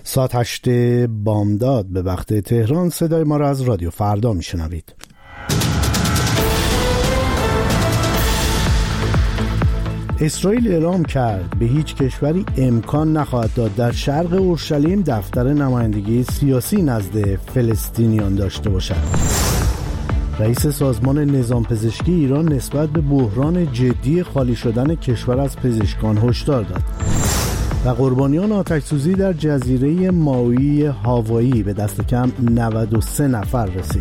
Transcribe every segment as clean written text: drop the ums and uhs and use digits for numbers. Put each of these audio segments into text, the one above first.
ساعت 8 بامداد به وقت تهران. صدای ما را از رادیو فردا میشنوید. اسرائیل اعلام کرد به هیچ کشوری امکان نخواهد داد در شرق اورشلیم دفتر نمایندگی سیاسی نزد فلسطینیان داشته باشد. رئیس سازمان نظام پزشکی ایران نسبت به بحران جدی خالی شدن کشور از پزشکان هشدار داد. و قربانیان آتش‌سوزی در جزیره مائوئی هاوایی به دست کم 93 نفر رسید.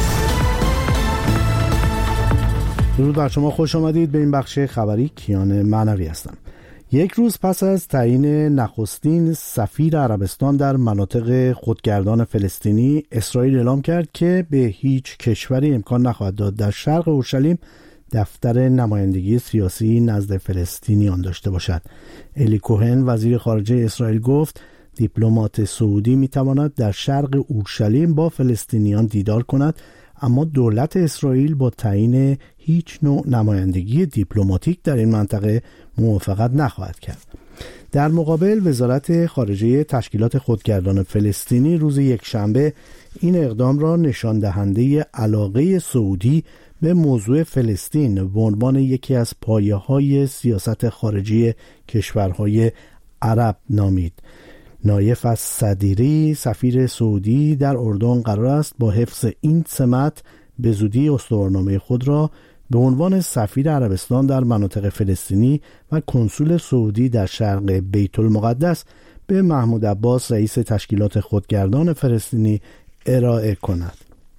درود بر شما، خوش آمدید به این بخش خبری. کیان معنوی هستم. یک روز پس از تعیین نخستین سفیر عربستان در مناطق خودگردان فلسطینی، اسرائیل اعلام کرد که به هیچ کشوری امکان نخواهد داد در شرق اورشلیم دفتر نمایندگی سیاسی نزد فلسطینیان داشته باشد. الی کوهن وزیر خارجه اسرائیل گفت دیپلمات سعودی میتواند در شرق اورشلیم با فلسطینیان دیدار کند، اما دولت اسرائیل با تعیین هیچ نوع نمایندگی دیپلماتیک در این منطقه موافقت نخواهد کرد. در مقابل وزارت خارجه تشکیلات خودگردان فلسطینی روز یکشنبه این اقدام را نشان دهنده علاقه سعودی به موضوع فلسطین به عنوان یکی از پایه‌های سیاست خارجی کشورهای عرب نامید. نایف الصدیری سفیر سعودی در اردن قرار است با حفظ این سمت به زودی استوارنامه خود را به عنوان سفیر عربستان در مناطق فلسطینی و کنسول سعودی در شرق بیت المقدس به محمود عباس رئیس تشکیلات خودگردان فلسطینی ارائه کند.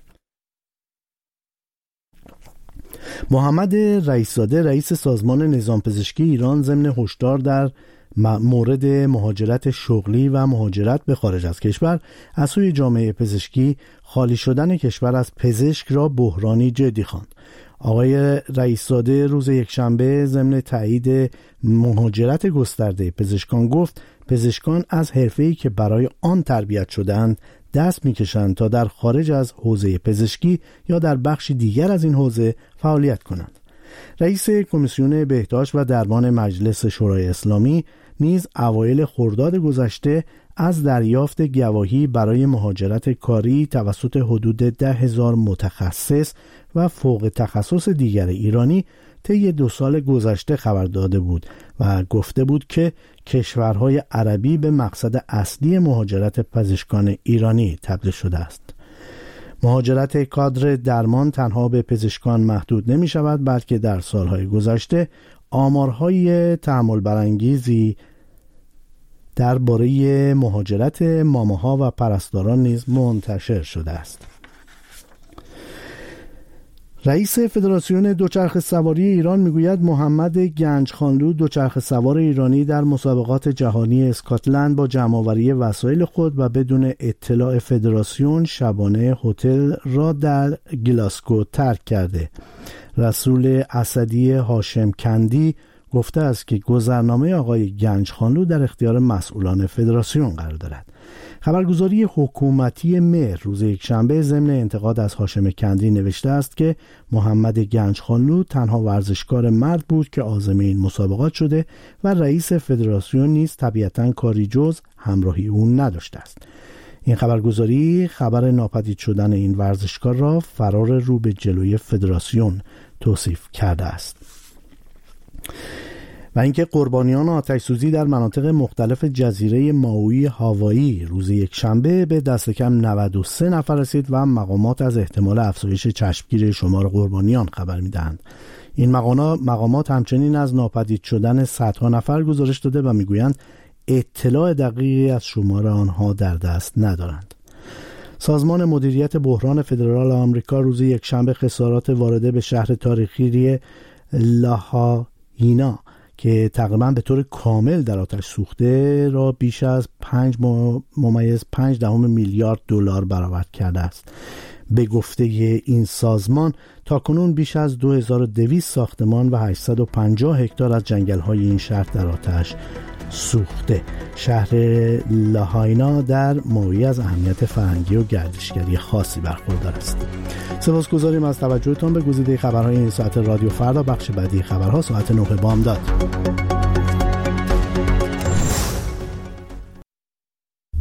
محمد رئیس‌زاده رئیس سازمان نظام پزشکی ایران ضمن هشدار در مورد مهاجرت شغلی و مهاجرت به خارج از کشور از سوی جامعه پزشکی خالی شدن کشور از پزشک را بحرانی جدی خواند. آقای رئیس‌زاده روز یکشنبه ضمن تایید مهاجرت گسترده پزشکان گفت پزشکان از حرفه‌ای که برای آن تربیت شده‌اند دست می‌کشند تا در خارج از حوزه پزشکی یا در بخش دیگر از این حوزه فعالیت کنند. رئیس کمیسیون بهداشت و درمان مجلس شورای اسلامی نیز اوایل خرداد گذشته از دریافت گواهی برای مهاجرت کاری توسط حدود 10,000 متخصص و فوق تخصص دیگر ایرانی طی 2 سال گذشته خبر داده بود و گفته بود که کشورهای عربی به مقصد اصلی مهاجرت پزشکان ایرانی تبدیل شده است. مهاجرت کادر درمان تنها به پزشکان محدود نمی شود، بلکه در سالهای گذشته آمارهای تأمل برانگیزی درباره مهاجرت ماماها و پرستاران نیز منتشر شده است. رئیس فدراسیون دوچرخه سواری ایران میگوید محمد گنجخانلو دوچرخه سوار ایرانی در مسابقات جهانی اسکاتلند با جمع‌آوری وسایل خود و بدون اطلاع فدراسیون شبانه هتل را در گلاسگو ترک کرده. رسول اسدی هاشم کندی گفته است که گذرنامه آقای گنجخانلو در اختیار مسئولان فدراسیون قرار دارد. خبرگزاری حکومتی مهر روز یکشنبه ضمن انتقاد از هاشم کندی نوشته است که محمد گنجخانلو تنها ورزشکار مرد بود که عازم این مسابقات شده و رئیس فدراسیون نیز طبیعتاً کاری جز همراهی او نداشته است. این خبرگزاری خبر ناپدید شدن این ورزشکار را فرار رو به جلوی فدراسیون توصیف کرده است. و اینکه قربانیان آتش‌سوزی در مناطق مختلف جزیره مائوئی هاوایی روز یکشنبه به دست کم 93 نفر رسید و مقامات از احتمال افزایش چشمگیر شمار قربانیان خبر می‌دهند. این مقامات همچنین از ناپدید شدن صدها نفر گزارش داده و می‌گویند اطلاع دقیقی از شمار آنها در دست ندارند. سازمان مدیریت بحران فدرال آمریکا روز یکشنبه خسارات وارده به شهر تاریخی لاهاینا که تقریباً به طور کامل در آتش سوخته را بیش از 5.5 میلیارد دلار برآورد کرده است. به گفته این سازمان تاکنون بیش از 2200 ساختمان و 850 هکتار از جنگل‌های این شهر در آتش سوخته. شهر لاهاینا در مائوئی از اهمیت فرهنگی و گردشگری خاصی برخوردار است. سپاسگزاریم از توجهتان به گزیده خبرهای این ساعت رادیو فردا. بخش بعدی خبرها ساعت 9 بامداد.